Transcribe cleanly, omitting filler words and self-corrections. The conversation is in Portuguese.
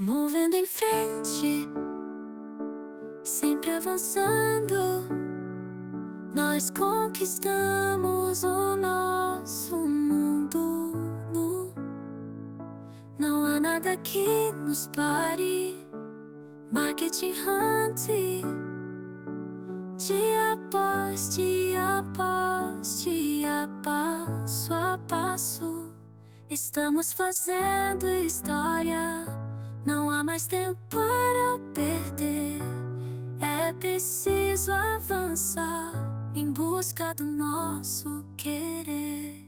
Movendo em frente, sempre avançando, nós conquistamos o nosso mundo. Não há nada que nos pare. Marketing Hunt, dia após dia após dia, passo a passo, estamos fazendo história. Não há mais tempo para perder. É preciso avançar em busca do nosso querer.